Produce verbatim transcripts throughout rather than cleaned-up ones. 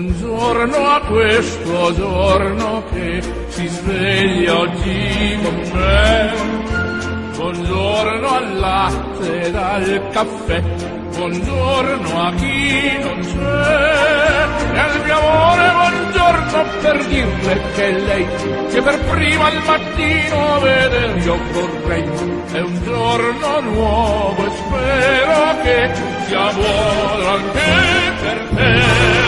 Buongiorno a questo giorno che si sveglia oggi con me. Buongiorno al latte ed al caffè. Buongiorno a chi non c'è. E al mio amore buongiorno per dirle che lei che per prima al mattino veder io vorrei. È un giorno nuovo e spero che sia buono anche per te.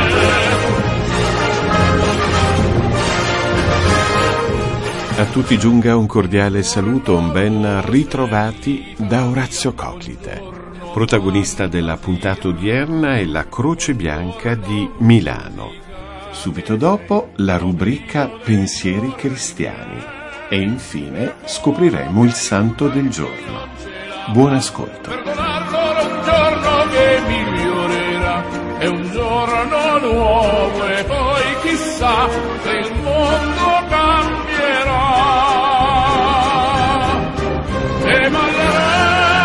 A tutti giunga un cordiale saluto, un ben ritrovati da Orazio Coclite. Protagonista della puntata odierna è la Croce Bianca di Milano. Subito dopo la rubrica Pensieri cristiani e infine scopriremo il santo del giorno. Buon ascolto. Perdonarlo è un giorno che migliorerà, è un giorno nuovo e poi chissà se il mondo cambierà. E ballerà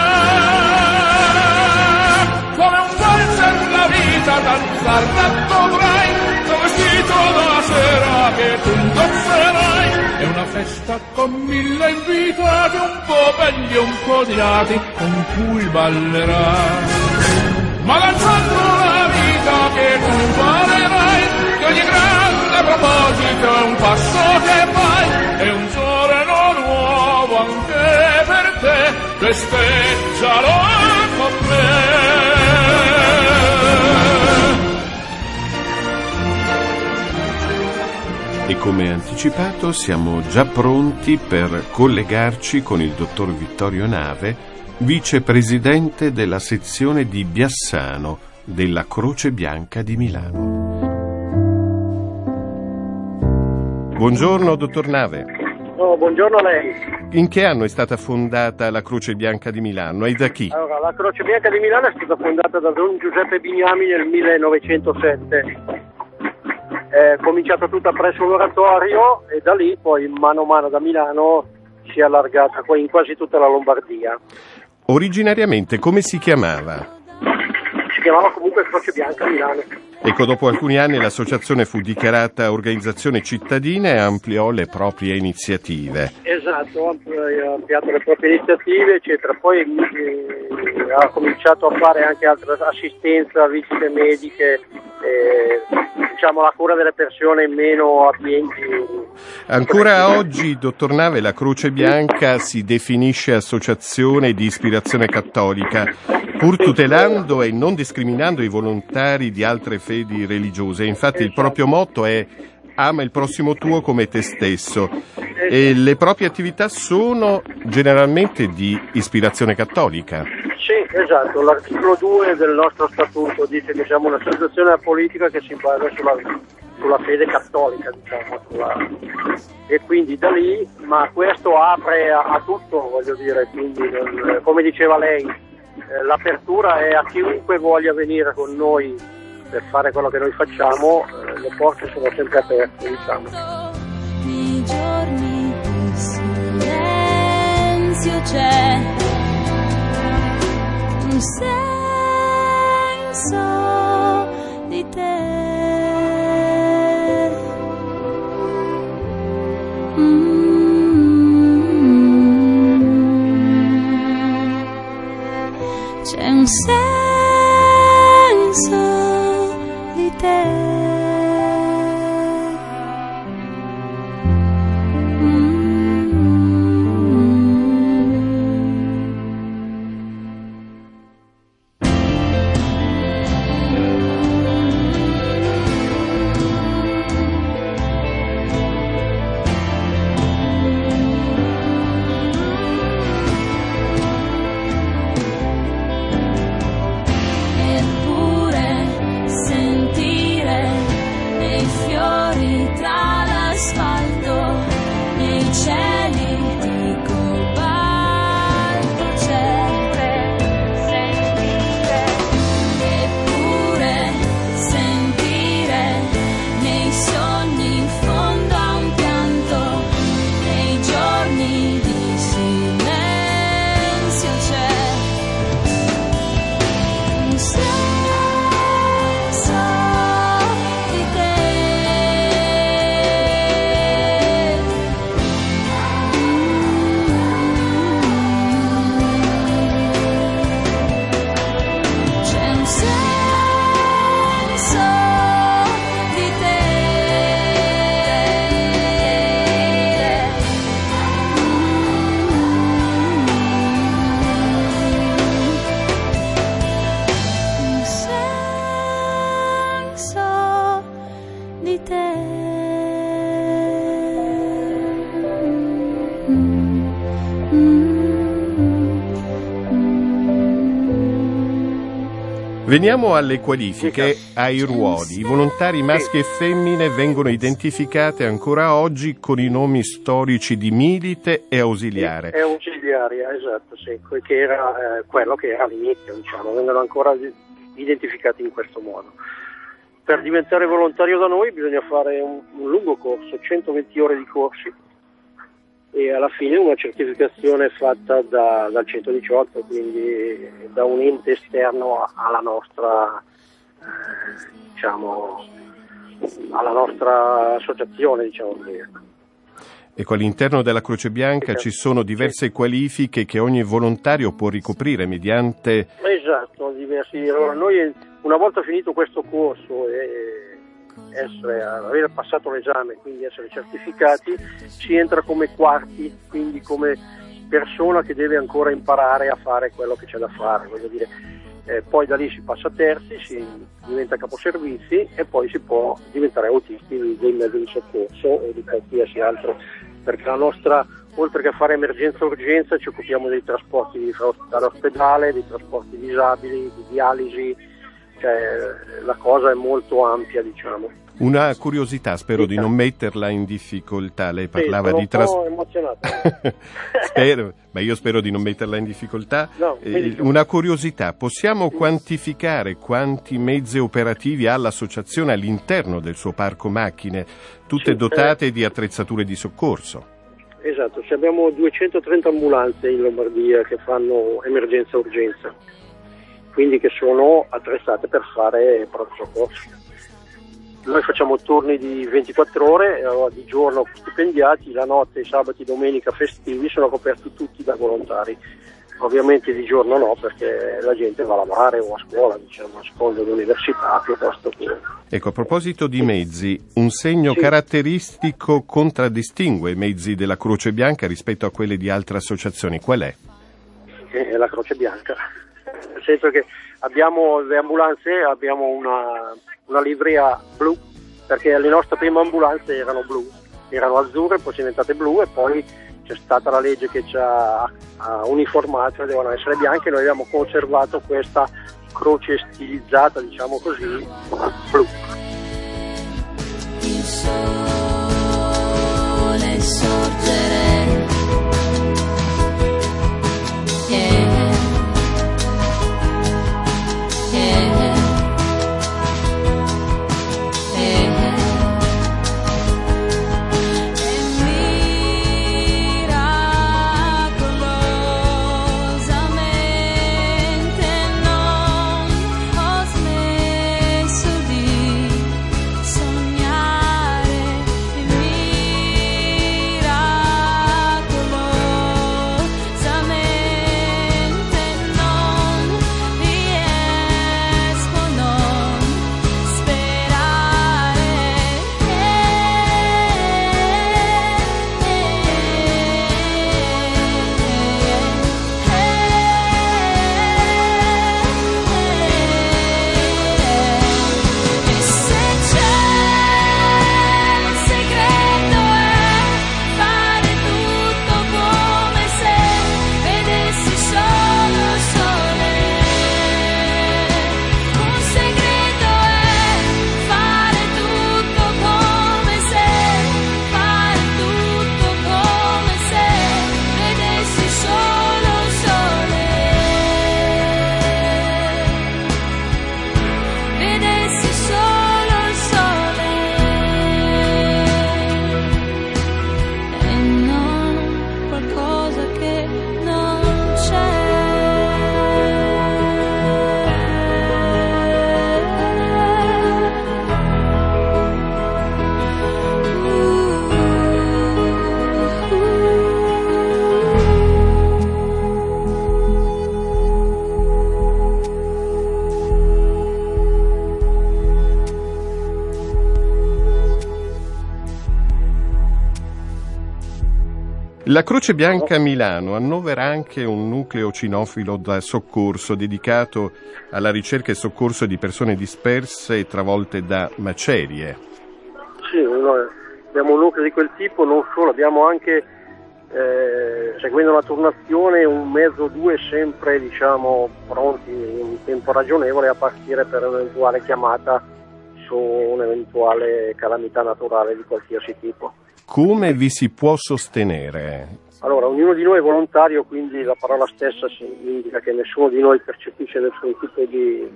come un valzer la vita, danzar dovrai, tuo vestito da sera che tu indosserai. È una festa con mille invitati, un po' belli e un po' odiati, con cui ballerai. Ma danzando la vita che tu imparerai, che ogni grande proposito è un passo che fai, è un giorno nuovo anche per te, festeggialo con me. E come anticipato siamo già pronti per collegarci con il dottor Vittorio Nave, vicepresidente della sezione di Biassano della Croce Bianca di Milano. Buongiorno dottor Nave. Oh, buongiorno a lei. In che anno è stata fondata la Croce Bianca di Milano e da chi? Allora, la Croce Bianca di Milano è stata fondata da Don Giuseppe Bignami nel millenovecentosette. È cominciata tutta presso l'oratorio e da lì poi mano a mano da Milano si è allargata in quasi tutta la Lombardia. Originariamente come si chiamava? Si chiamava comunque Croce Bianca Milano. Ecco, dopo alcuni anni l'associazione fu dichiarata organizzazione cittadina e ampliò le proprie iniziative. Esatto, ha ampliato le proprie iniziative, eccetera. Poi eh, ha cominciato a fare anche altra assistenza, visite mediche, eh, diciamo la cura delle persone meno abbienti. Ancora oggi, dottor Nave, la Croce Bianca si definisce associazione di ispirazione cattolica, pur tutelando e non discriminando i volontari di altre fedi religiose. Infatti il proprio motto è ama il prossimo tuo come te stesso e le proprie attività sono generalmente di ispirazione cattolica. Sì, esatto, l'articolo due del nostro statuto dice che siamo un'associazione politica che si basa sulla, sulla fede cattolica, diciamo, sulla... e quindi da lì, ma questo apre a, a tutto, voglio dire, quindi non, come diceva lei, eh, l'apertura è a chiunque voglia venire con noi per fare quello che noi facciamo, eh, le porte sono sempre aperte, diciamo. Nei giorni di silenzio c'è un senso di te. Mm-hmm. C'è un senso di te. Veniamo alle qualifiche, ai ruoli. I volontari maschi e femmine vengono identificati ancora oggi con i nomi storici di milite e ausiliare. È ausiliaria, esatto, sì, che era eh, quello che era all'inizio, diciamo, vengono ancora identificati in questo modo. Per diventare volontario da noi bisogna fare un, un lungo corso, centoventi ore di corsi, e alla fine una certificazione fatta da, dal centodiciotto, quindi da un ente esterno alla nostra, eh, diciamo, alla nostra associazione, diciamo così. Ecco, all'interno della Croce Bianca ci sono diverse qualifiche che ogni volontario può ricoprire mediante... Esatto, diversi. Allora, noi una volta finito questo corso e essere, aver passato l'esame, quindi essere certificati, si entra come quarti, quindi come persona che deve ancora imparare a fare quello che c'è da fare, voglio dire. Eh, poi da lì si passa a terzi, si diventa caposervizi e poi si può diventare autisti dei mezzi di soccorso o di qualsiasi altro, perché la nostra, oltre che a fare emergenza-urgenza, ci occupiamo dei trasporti di ospedale, dei trasporti disabili, di dialisi, cioè la cosa è molto ampia, diciamo. Una curiosità, spero di non metterla in difficoltà. Lei parlava sì, di tras... un po' emozionato. spero, ma io spero di non metterla in difficoltà. No, eh, una curiosità, possiamo quantificare quanti mezzi operativi ha l'associazione all'interno del suo parco macchine, tutte sì, dotate eh... di attrezzature di soccorso? Esatto, abbiamo duecentotrenta ambulanze in Lombardia che fanno emergenza-urgenza, quindi che sono attrezzate per fare pronto soccorso. Noi facciamo turni di ventiquattro ore, allora di giorno stipendiati, la notte, sabati, domenica, festivi sono coperti tutti da volontari. Ovviamente di giorno no, perché la gente va a lavorare o a scuola, diciamo, a seconda dell'università piuttosto che... Ecco, a proposito di mezzi, un segno sì. caratteristico contraddistingue i mezzi della Croce Bianca rispetto a quelli di altre associazioni. Qual è? È la Croce Bianca, nel senso che abbiamo le ambulanze, abbiamo una, una livrea blu, perché le nostre prime ambulanze erano blu, erano azzurre, poi sono diventate blu e poi c'è stata la legge che ci ha, ha uniformato e devono essere bianche. Noi abbiamo conservato questa croce stilizzata, diciamo così, blu. Il sole sorgere. La Croce Bianca Milano annovera anche un nucleo cinofilo da soccorso dedicato alla ricerca e soccorso di persone disperse e travolte da macerie. Sì, noi abbiamo un nucleo di quel tipo, non solo, abbiamo anche eh, seguendo una turnazione, un mezzo o due sempre, diciamo, pronti in tempo ragionevole a partire per un'eventuale chiamata su un'eventuale calamità naturale di qualsiasi tipo. Come vi si può sostenere? Allora, ognuno di noi è volontario, quindi la parola stessa indica che nessuno di noi percepisce nessun tipo di,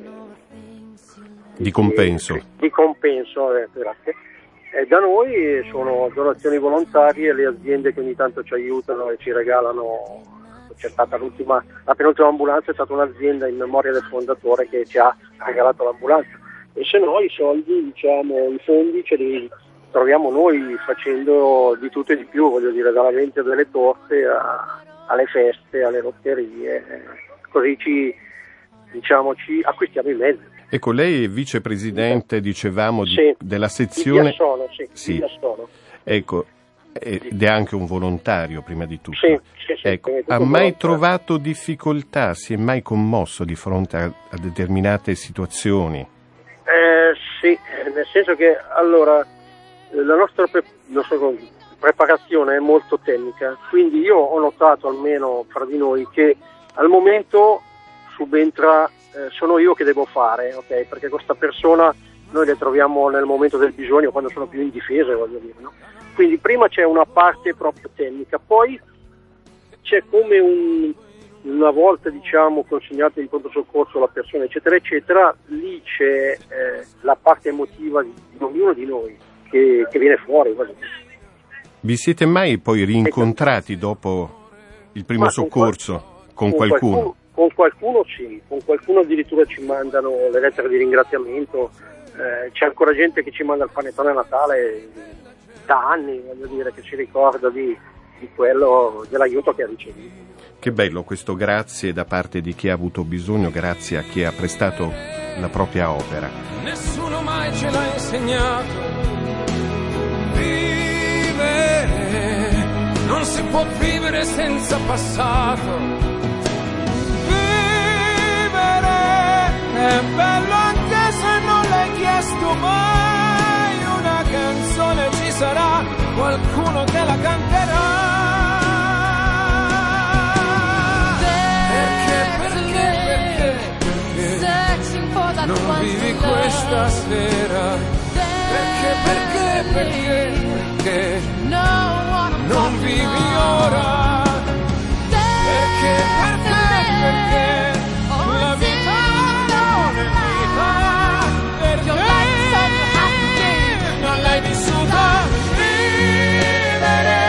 di compenso. Di, di compenso, eh, grazie. E da noi sono donazioni volontarie, le aziende che ogni tanto ci aiutano e ci regalano. C'è stata l'ultima, la penultima ambulanza è stata un'azienda in memoria del fondatore che ci ha regalato l'ambulanza. E se no i soldi, diciamo, i fondi ce li troviamo noi facendo di tutto e di più, voglio dire, dalla vendita delle torte a, alle feste, alle lotterie, così ci, diciamo, ci acquistiamo i mezzi. Ecco, lei è vicepresidente, dicevamo, di, sì, della sezione... Di sono, sì, sì. Di sono. Ecco, ed è anche un volontario prima di tutto. Sì, sì, sì, ecco, ha mai trovato difficoltà, si è mai commosso di fronte a, a determinate situazioni? Eh, sì, nel senso che, allora, la nostra, pre- nostra preparazione è molto tecnica, quindi io ho notato, almeno fra di noi, che al momento subentra, eh, sono io che devo fare, ok? Perché questa persona noi le troviamo nel momento del bisogno, quando sono più indifese, voglio dire, no? Quindi prima c'è una parte proprio tecnica, poi c'è come un, una volta, diciamo, consegnato in pronto soccorso la persona, eccetera, eccetera, lì c'è eh, la parte emotiva di, di ognuno di noi che, che viene fuori. Voglio dire. Vi siete mai poi rincontrati dopo il primo Ma soccorso con, con, con qualcuno? qualcuno? Con qualcuno sì, con qualcuno addirittura ci mandano le lettere di ringraziamento, eh, c'è ancora gente che ci manda il panettone a Natale da anni, voglio dire, che ci ricorda di, di quello, dell'aiuto che ha ricevuto. Che bello questo grazie da parte di chi ha avuto bisogno, grazie a chi ha prestato la propria opera. Nessuno mai ce l'ha insegnato. Vivere, non si può vivere senza passato. Vivere è bello anche se non l'hai chiesto mai. Una canzone ci sarà, qualcuno te la canterà. Non vivi questa sera, perché, perché, perché, perché non vivi ora, perché, perché, perché la vita non è vita, perché non l'hai vissuta vivere.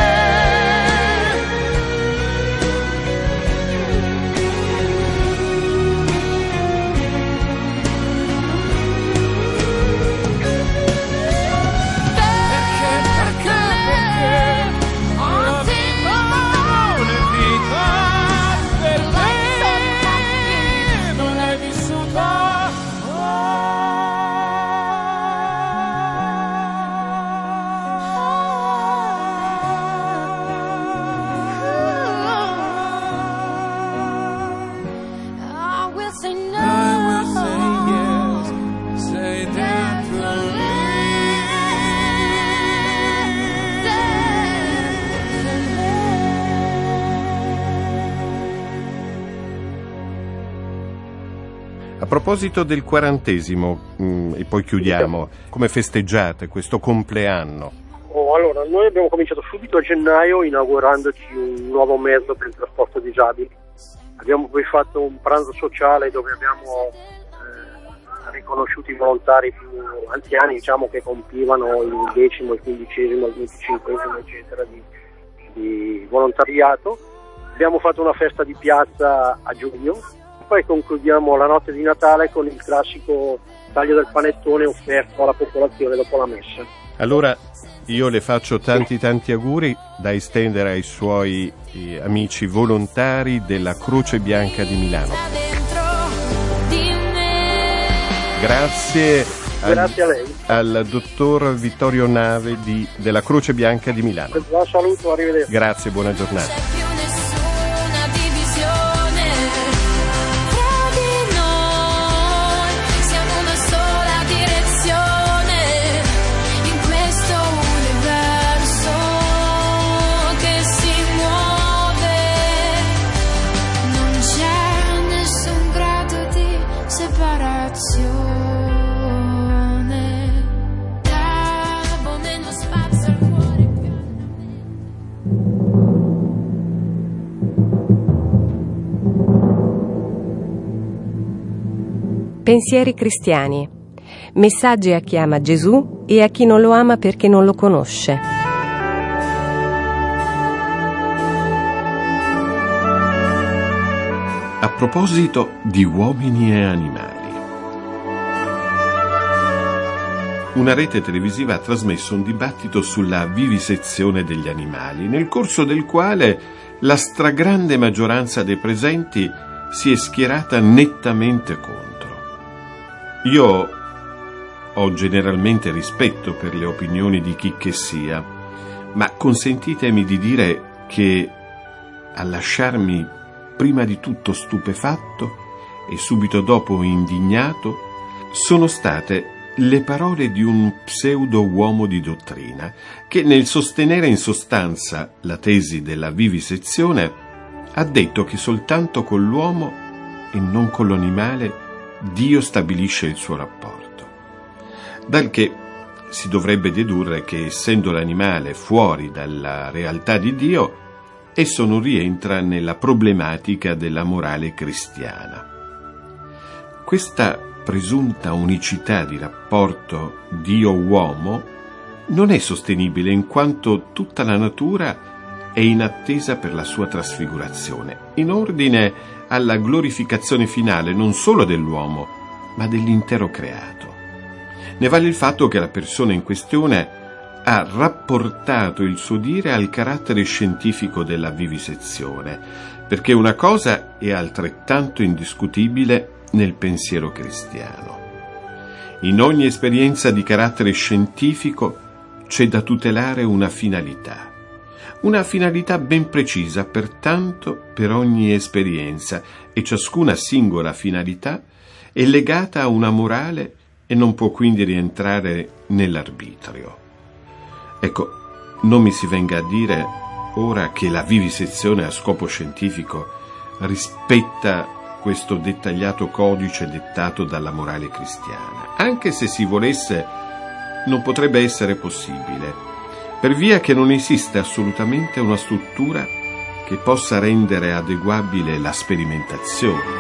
A proposito del quarantesimo, mh, e poi chiudiamo, come festeggiate questo compleanno? Oh, allora, noi abbiamo cominciato subito a gennaio inaugurandoci un nuovo mezzo per il trasporto disabili. Abbiamo poi fatto un pranzo sociale dove abbiamo eh, riconosciuto i volontari più anziani, diciamo, che compivano il decimo, il quindicesimo, il venticinquesimo, eccetera, di, di volontariato. Abbiamo fatto una festa di piazza a giugno. Poi concludiamo la notte di Natale con il classico taglio del panettone offerto alla popolazione dopo la messa. Allora io le faccio tanti tanti auguri da estendere ai suoi eh, amici volontari della Croce Bianca di Milano. Grazie, Grazie al, a lei. al dottor Vittorio Nave di, della Croce Bianca di Milano. Un saluto, arrivederci. Grazie, buona giornata. Questo universo che si muove Pensieri cristiani. Messaggi a chi ama Gesù e a chi non lo ama perché non lo conosce. A proposito di uomini e animali. Una rete televisiva ha trasmesso un dibattito sulla vivisezione degli animali, nel corso del quale la stragrande maggioranza dei presenti si è schierata nettamente contro. Io ho generalmente rispetto per le opinioni di chi che sia, ma consentitemi di dire che a lasciarmi prima di tutto stupefatto e subito dopo indignato sono state le parole di un pseudo-uomo di dottrina che, nel sostenere in sostanza la tesi della vivisezione, ha detto che soltanto con l'uomo e non con l'animale Dio stabilisce il suo rapporto. Dal che si dovrebbe dedurre che, essendo l'animale fuori dalla realtà di Dio, esso non rientra nella problematica della morale cristiana. Questa presunta unicità di rapporto Dio-uomo non è sostenibile, in quanto tutta la natura è in attesa per la sua trasfigurazione, in ordine alla glorificazione finale non solo dell'uomo, ma dell'intero creato. Ne vale il fatto che la persona in questione ha rapportato il suo dire al carattere scientifico della vivisezione, perché una cosa è altrettanto indiscutibile nel pensiero cristiano. In ogni esperienza di carattere scientifico c'è da tutelare una finalità. Una finalità ben precisa, pertanto, per ogni esperienza, e ciascuna singola finalità è legata a una morale e non può quindi rientrare nell'arbitrio. Ecco, non mi si venga a dire ora che la vivisezione a scopo scientifico rispetta questo dettagliato codice dettato dalla morale cristiana. Anche se si volesse, non potrebbe essere possibile, per via che non esiste assolutamente una struttura che possa rendere adeguabile la sperimentazione.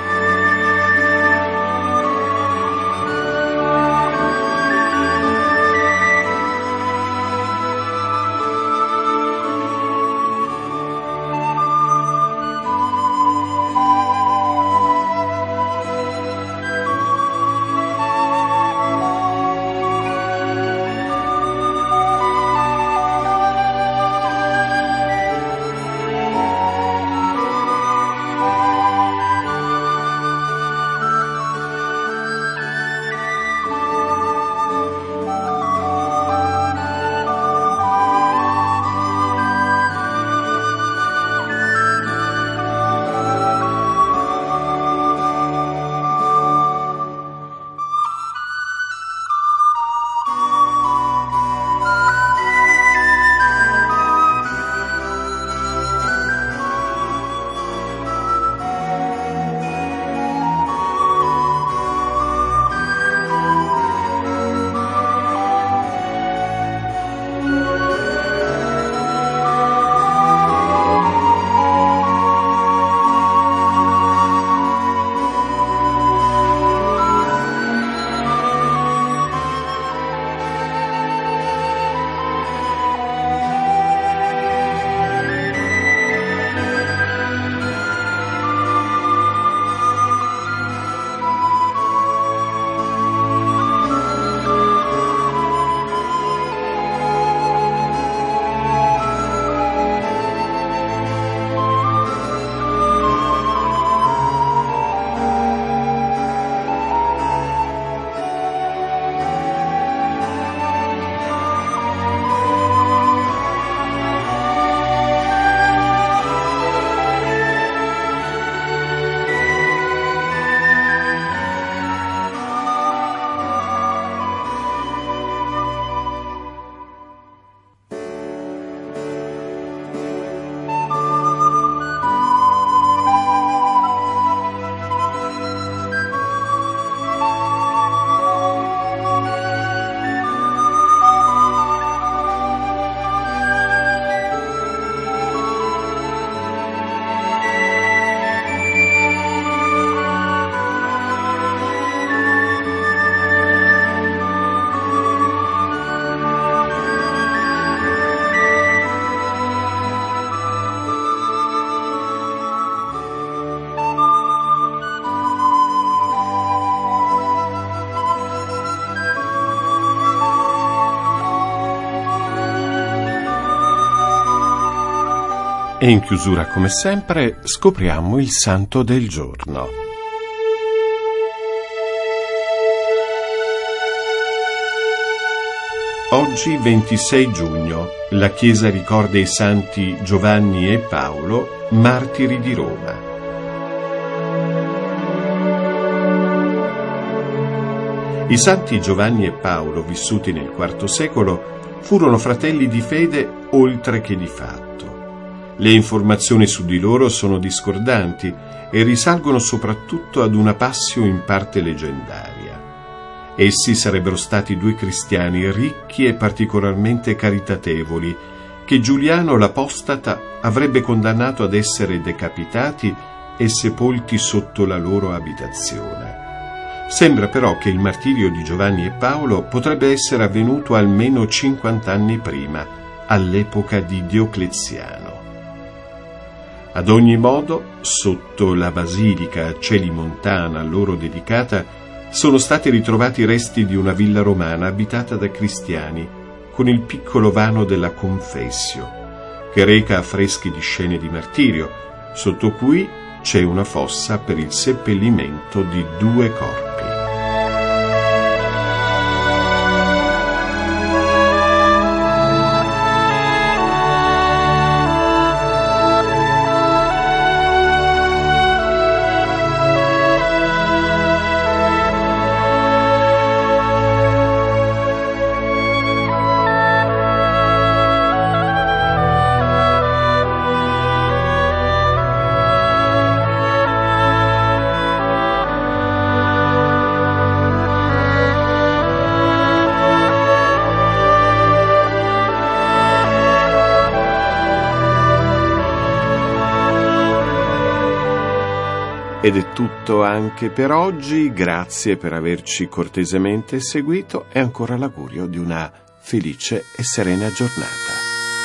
E in chiusura, come sempre, scopriamo il santo del giorno. Oggi, ventisei giugno, la Chiesa ricorda i santi Giovanni e Paolo, martiri di Roma. I santi Giovanni e Paolo, vissuti nel quarto secolo, furono fratelli di fede oltre che di fatto. Le informazioni su di loro sono discordanti e risalgono soprattutto ad una passio in parte leggendaria. Essi sarebbero stati due cristiani ricchi e particolarmente caritatevoli, che Giuliano l'Apostata avrebbe condannato ad essere decapitati e sepolti sotto la loro abitazione. Sembra però che il martirio di Giovanni e Paolo potrebbe essere avvenuto almeno cinquanta anni prima, all'epoca di Diocleziano. Ad ogni modo, sotto la basilica celimontana loro dedicata, sono stati ritrovati resti di una villa romana abitata da cristiani, con il piccolo vano della Confessio, che reca affreschi di scene di martirio, sotto cui c'è una fossa per il seppellimento di due corpi. Ed è tutto anche per oggi, grazie per averci cortesemente seguito e ancora l'augurio di una felice e serena giornata.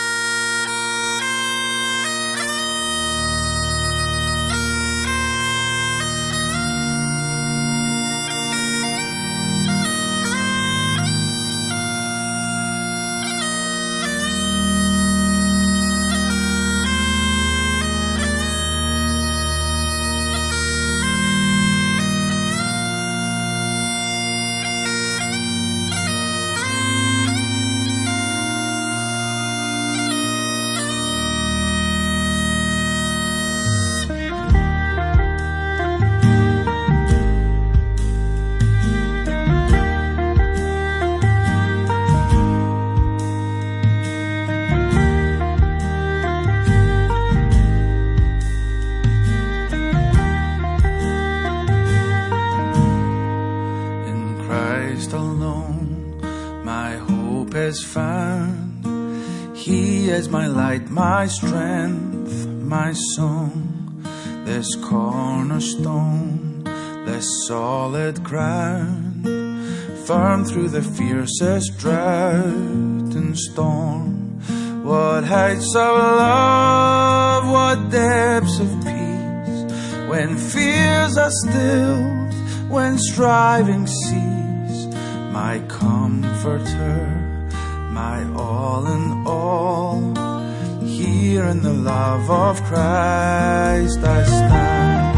Is found. He is my light, my strength, my song, this cornerstone, this solid ground, firm through the fiercest drought and storm. What heights of love, what depths of peace, when fears are stilled, when striving cease, my comforter, my all in all, here in the love of Christ I stand.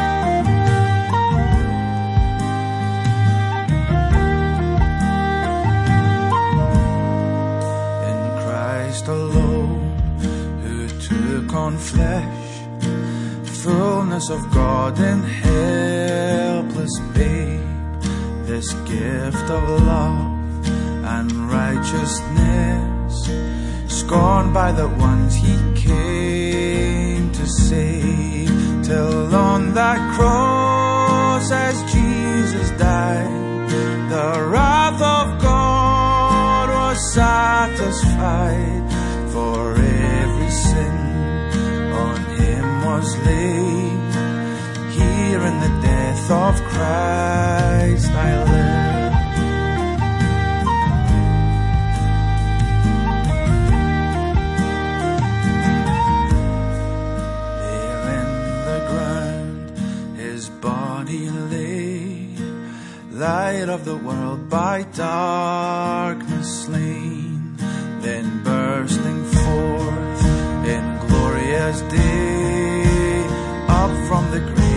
In Christ alone, who took on flesh, fullness of God in helpless babe, this gift of love and righteousness, scorned by the ones he came to save, till on that cross as Jesus died, the wrath of God was satisfied, for every sin on him was laid. Here in the death of Christ I live. Light of the world by darkness slain, then bursting forth in glorious day up from the grave.